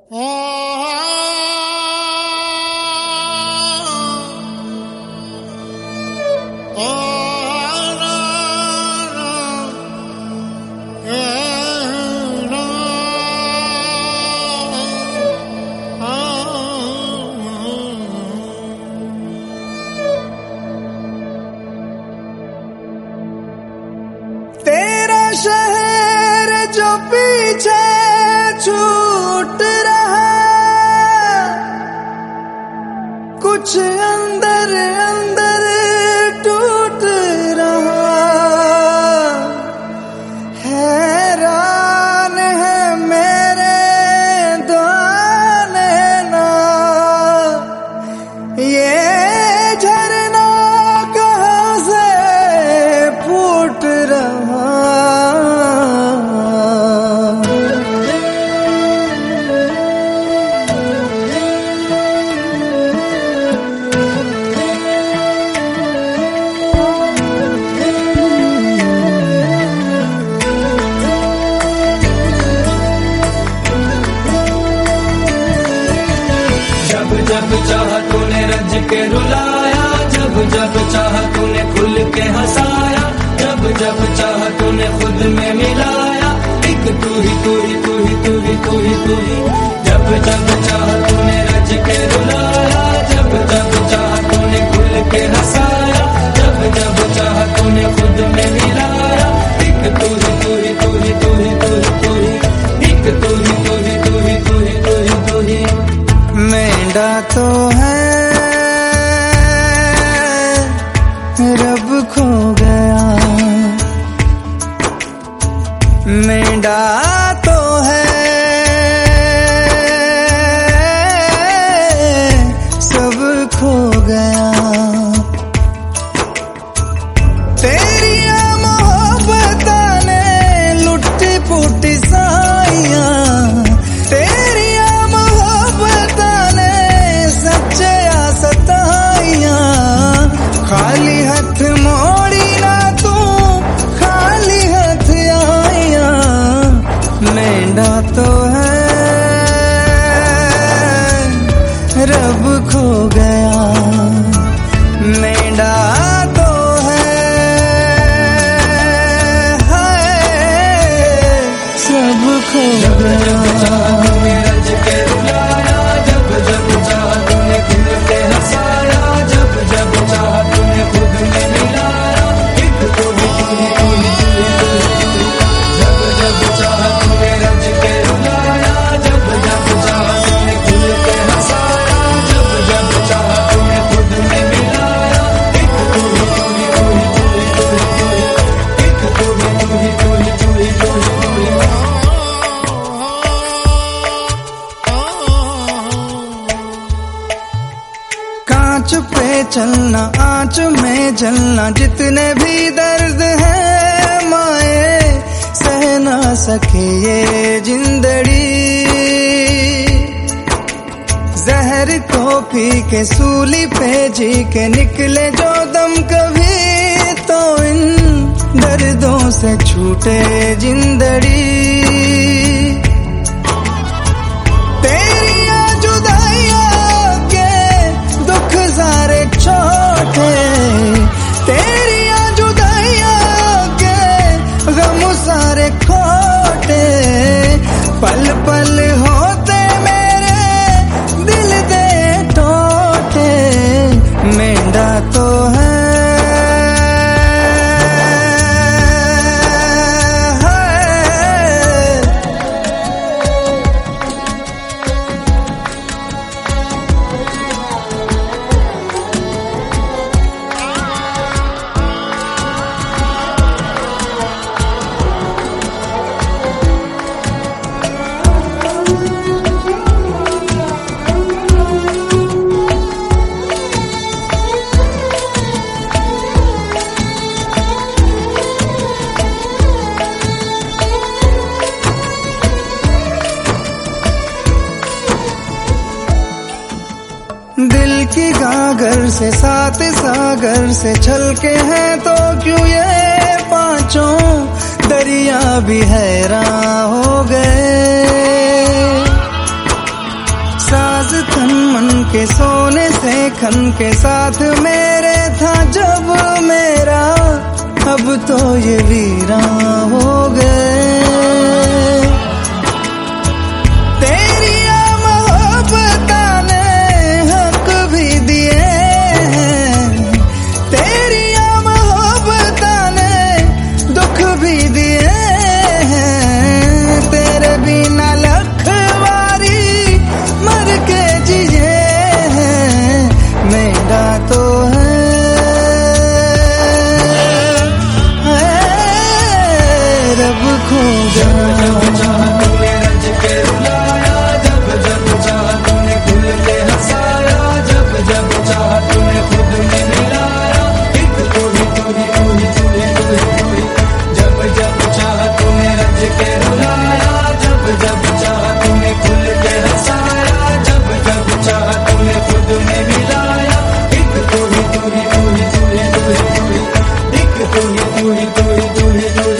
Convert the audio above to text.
तेरा शहर जो पीछे छूट रहा, कुछ अंदर अंदर टूट रहा। हैरान है मेरे दाने ना, ये झरना कहाँ से फूट रहा। जब चाहा तूने रज के रुलाया, जब जब चाहा तूने खुल के हंसाया, जब जब चाहा तूने खुद में मिलाया। एक तू ही तू ही तू ही तू ही तू ही तू ही। जब जब चाहा तूने रज के रुलाया, जब जब चाहा तूने खुल के हंसाया, जब जब चाहा तूने खुद में मिलाया। एक तू ही तू ही तू ही तू ही तू ही तू ही। एक तू ही तू ही तू ही तू ही तू ही तू ही। मेंढा तो है रब खो गया, मेंढा तो है सब खो गया। तेरिया मोहब्बत ने लुट्टी पुट्टी साइयां, तेरिया मोहब्बत ने सच्चिया सताइयां। खाली हाथ मोड़ी ना तू, खाली हाथ आइया। मेंढा तो है रब खो गया, मेंढा तो है सब खो गया। रज के रुलाया, जब जब चाहा तूने खुल के हंसाया, जब जब चाहा तूने खुद में मिलाया। एक तू ही तू ही तू ही तू ही तू ही। जब जब चाहा तूने रज के रुलाया, जब जब चाहा तूने खुल के हंसाया, जब जब चाहा तूने खुद में मिलाया। एक तू ही तू ही तू ही तू ही तू ही तू ही। एक तू ही तू ही तू ही तू ही तू ही तू ही। कांच पे चलना, आंच में जलना, जितने भी दर्द है माए सह ना सके ये जिंदड़ी। जहर को पी के सूली पे जी के निकले जो दम कभी, तो इन दर्दों से छूटे जिंदड़ी। तेरिया जुदाइयां के दुख सारे छोटे, तेरिया जुदाइयां के गम सारे खोटे। पल पल होते मेरे दिल दे टोटे, मेंढा तो है दिल की गागर से सात सागर से छलके हैं, तो क्यों ये पांचों दरिया भी हैरान हो गए। के सोने से खन के साथ मेरे था जब मेरा, अब तो ये वीरान हो गए। तेरी मोहब्बतां ने हक भी दिए हैं, तेरी मोहब्बतां ने दुख भी दिए हैं। तेरे बिना लखवारी मर के जिए हैं, मेरा तो है रब खो गया। जब चाहा तूने रज के रुलाया, जब जब चाहा तूने खुल के हंसाया, जब जब चाहा तूने खुद में मिलाया, एक तू ही तू ही तू ही तू ही तू ही तू ही। जब जब चाहा तूने रज के रुलाया, जब जब चाहा तूने खुल के हंसाया, जब जब चाहा तूने खुद में मिलाया, एक तू ही तू ही तू ही तू ही तू ही तू ही, एक तू ही तू ही तू ही तू ही तू ही।